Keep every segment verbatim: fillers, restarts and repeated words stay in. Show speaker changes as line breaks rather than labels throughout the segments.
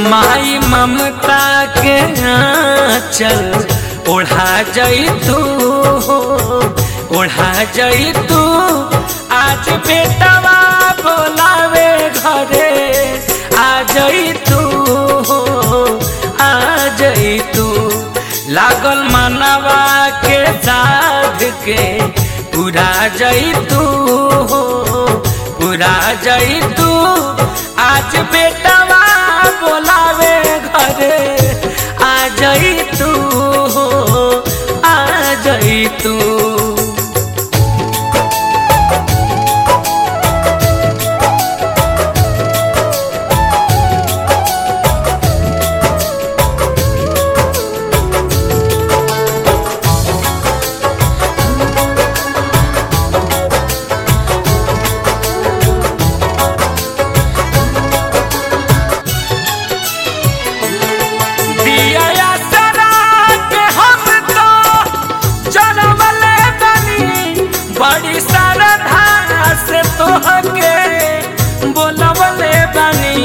माई ममता के आंचल ओढ़ा जाई तू, ओढ़ा जाई तू। आज बेटवा बोलावे घरे आ जाई तू, आ जाई तू। लागल मनवा के साध के पूरा जाई तू, पूरा जाई तू। आज बेटवा बोलावे घरे आ जाई तू, आ जाई तू। बड़ी श्रद्धा से तोहके बोलवले बानी,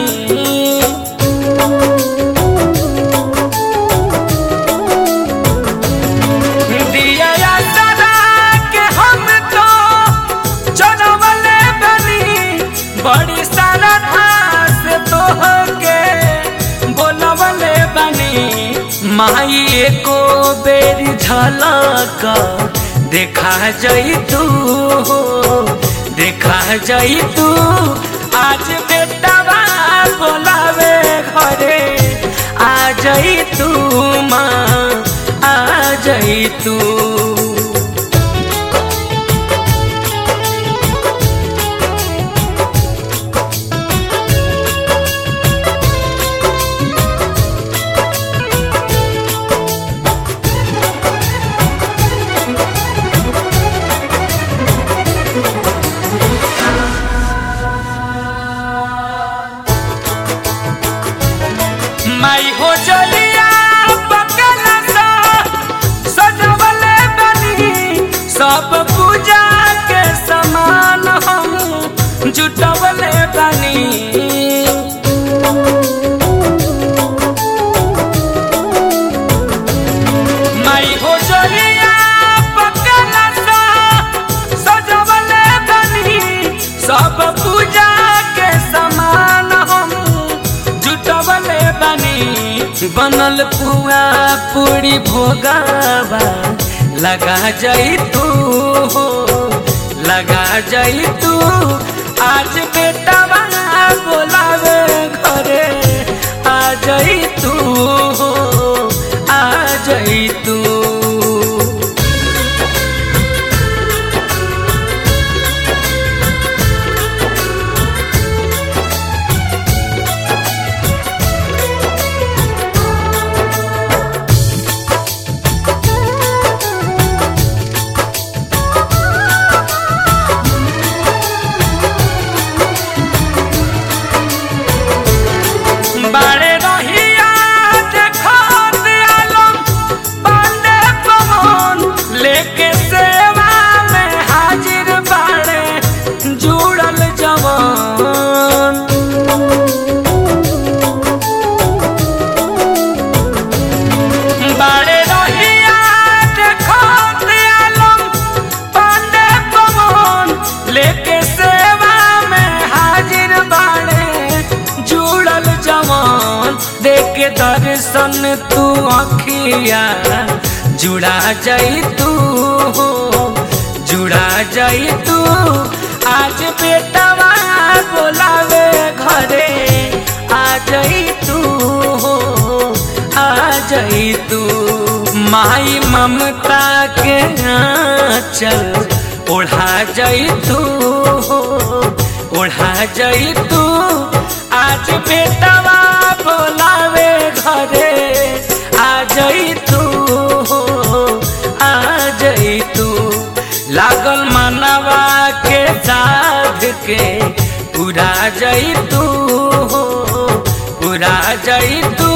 दिया सदा के हम तो चलवले बानी। बड़ी श्रद्धा से तोहके बोलवले बानी। माई एको बेरी झलक देखा जाई तू, देखा जाई तू। आज बेटवा बोलावे घरे आ जाई तू, माँ आ जाई तू। माई हो जलिया बकला सा सजवले बनी। सब पूजा के समान हम जुटवले बनी। माई हो जलिया बकला सा सजवले बनी। सब पूजा के समान हम जुटवले बनी। बनल पुआ पूरी भोगावा लगा जाई तू, लगा जाई तू। आज बेटवा बोलावे घरे आ जाई तू, आ जाई तू। बाड़े रहिया देखो दयालम पांडे पवन लेके सेवा में हाजिर बाड़े जुड़ल जवान। बाड़े रहिया देखो दयालम पांडे पवन लेके सेवा में हाजिर बाड़े जुड़ल जवान। देखे दर्शन तू अखिया जुड़ा जाई तू, जुड़ा जाई तू। आज बेटवा बोलावे घरे आ जाई तू, आ जाई तू। माई ममता के आंचल ओढ़ा जाई तू, ओढ़ा जाई तू। आज बेटवा बोलावे घरे आ जाई तू, आ जाई तू। लागल मनवा के साध के पूरा जाई तू, पूरा जाई तू।